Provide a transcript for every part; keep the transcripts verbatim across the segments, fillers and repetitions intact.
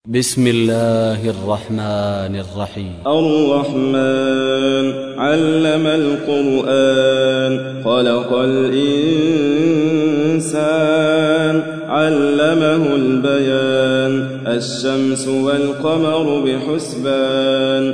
بسم الله الرحمن الرحيم. الرحمن علم القرآن خلق الإنسان علمه البيان الشمس والقمر بحسبان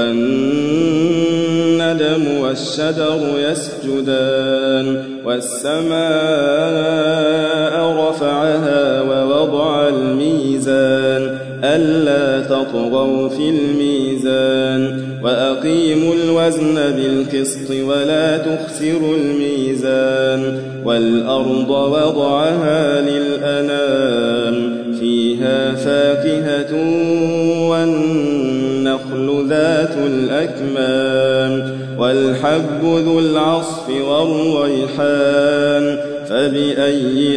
والنجم والشجر يسجدان والسماء رفعها ووضع الميزان ألا تطغوا في الميزان وأقيموا الوزن بالقسط ولا تخسروا الميزان والأرض وضعها للأنام فيها فاكهة والنخل ذات الأكمام والحب ذو العصف والريحان فبأي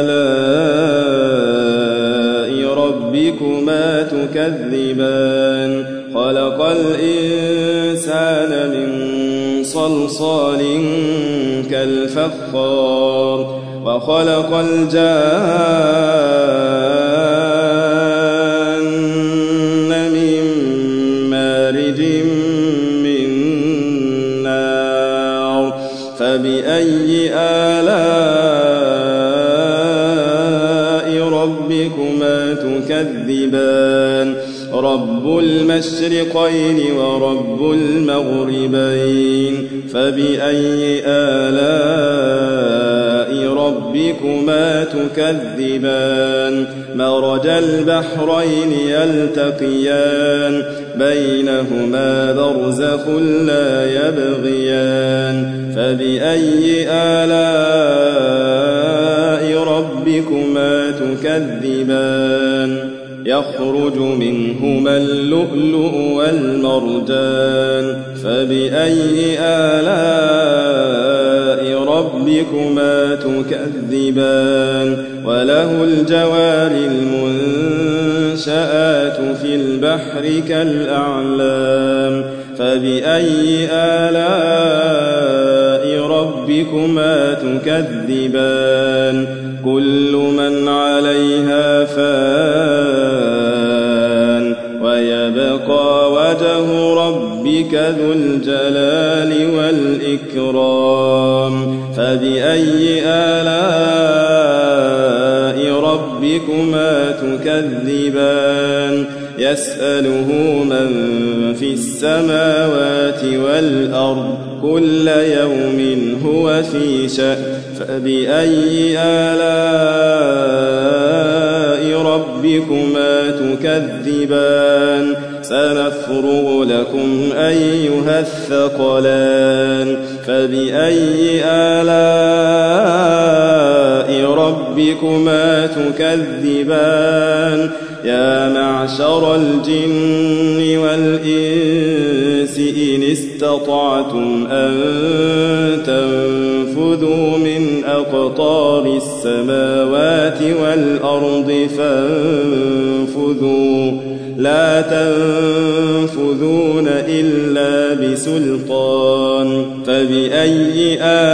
آلاء ربكما تكذبان خلق الإنسان من صلصال كالفخار وخلق الجان من مارج من نار فبأي آلاء ربكما تكذبان رب المشرقين ورب المغربين فبأي آلاء ربكما تكذبان مرج البحرين يلتقيان بينهما برزخ لا يبغيان فبأي آلاء ربكما تكذبان يخرج منهما اللؤلؤ والمرجان فبأي آلاء ربكما تكذبان وله الجوار المنشآت في البحر كالأعلام فبأي آلاء ربكما تكذبان كل من عليها فان ويبقى وجه ربك ذو الجلال والإكرام فبأي آلاء ربكما تكذبان يسأله من في السماوات والأرض كل يوم هو في شأن فبأي آلاء ربكما تكذبان سنفرغ لكم أيها الثقلان فبأي آلاء ربكما تكذبان يا معشر الجن والإنس إن استطعتم أن تنفذوا من أقطار السماوات والأرض فانفذوا لا تنفذون إلا بسلطان فبأي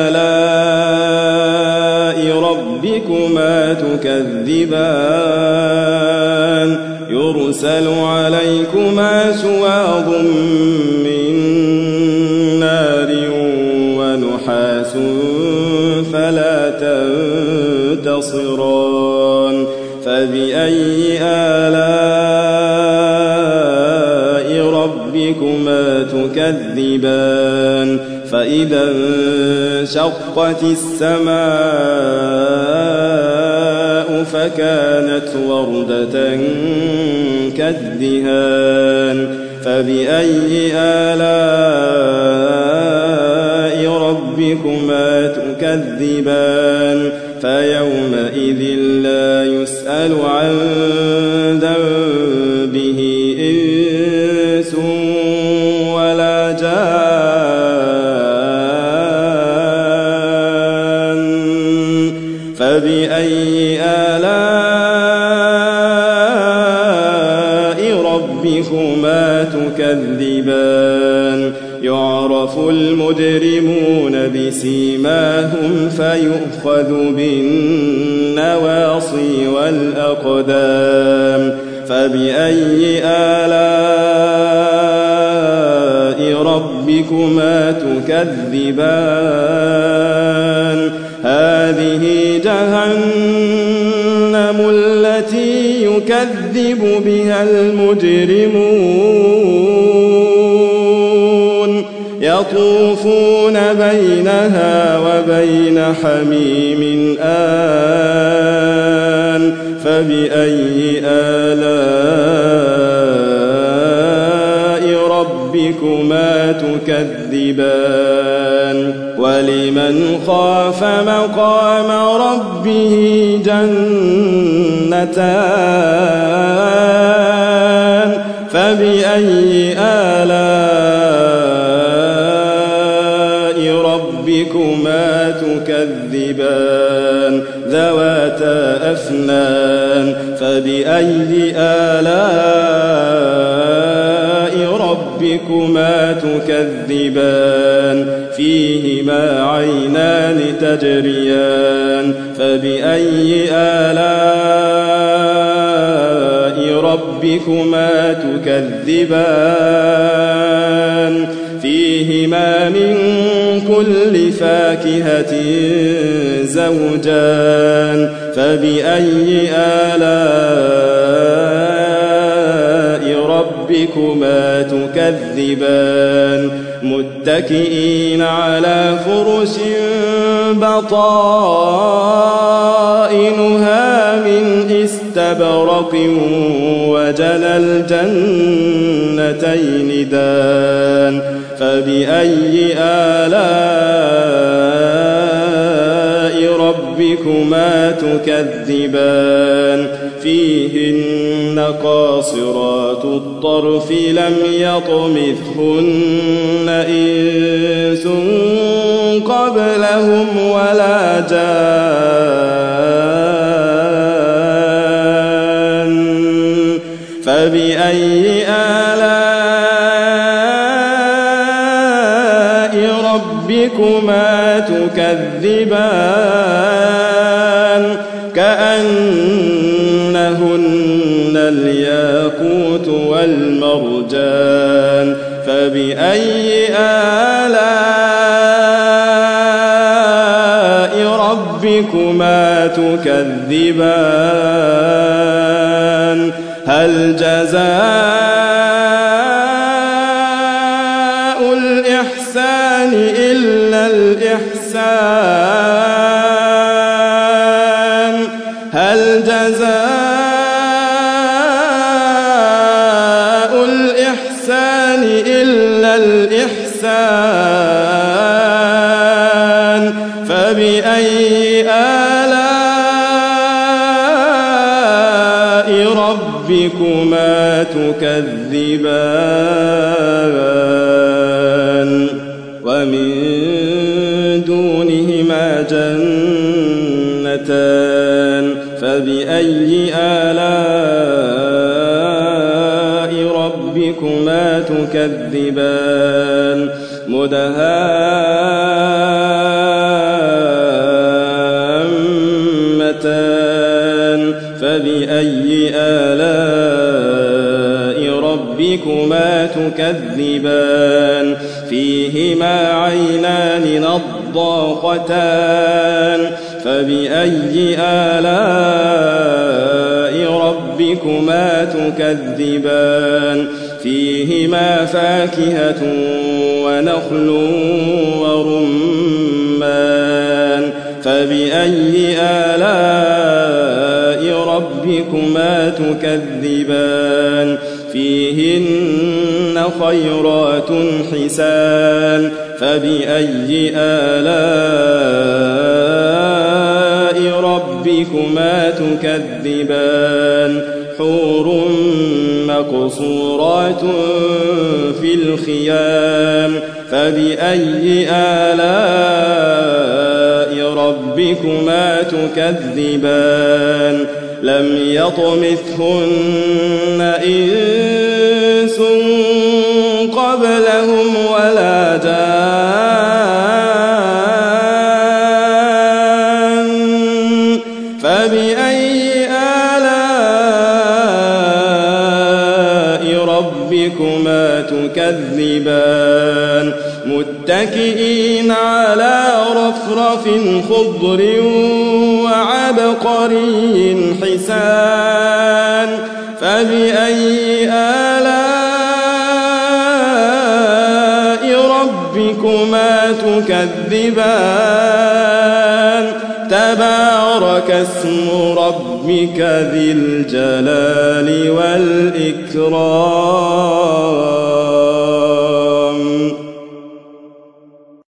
آلاء ربكما تكذبان يرسل عليكما شواظ من نار ونحاس فلا تنتصران فبأي آلاء ربكما تكذبان فإذا انشقت السماء فكانت وردة كالدهان فبأي آلاء ربكما تكذبان فيومئذ لا يسأل عن ذنبه إنس ولا جان فبأي آلاء ربكما تكذبان يعرف المجرمون بسيماهم فيؤخذ بالنواصي والأقدام فبأي آلاء ربكما تكذبان هذه جهنم التي يكذب بها المجرمون يطوفون بينها وبين حميم آن فبأي آلاء ربكما تكذبان ولمن خاف مقام ربه جنتان فبأي آلاء ربكما تكذبان ذواتا أفنان فبأي آلاء ربكما تكذبان فيهما عينان تجريان فبأي آلاء ربكما تكذبان فيهما من كل فاكهة زوجان فبأي آلاء ربكما تكذبان متكئين على فرش بطائنها من استبرق وجنى الجنتين دان فبأي آلاء ربكما تكذبان فيهن قاصرات الطرف لم يطمثهن إنس قبلهم ولا جان فبأي آلاء ربكما تكذبان كأنهن الياقوت والمرجان فبأي آلاء ربكما تكذبان هل جزاء الإحسان إلا الإحسان هل جزاء الإحسان إلا الإحسان فبأي آلاء ربكما تكذبان ومن دونهما جنتان فبأي آلاء ربكما تكذبان مدهامتان فبأي آلاء ربكما تكذبان فيهما عينان نضاختان فبأي آلاء ربكما تكذبان فيهما فاكهة ونخل ورمان فبأي آلاء ربكما تكذبان فيهن خيرات حسان فبأي آلاء ربكما تكذبان حور مقصورات في الخيام فبأي آلاء ربكما تكذبان لم يطمثهن إنس قبلهم ولا جان فبأي آلاء ربكما تكذبان متكئين على رفرف خضر وعبقري حسان فبأي آلاء ربكما تكذبان تبارك اسم ربك ذي الجلال والإكرام.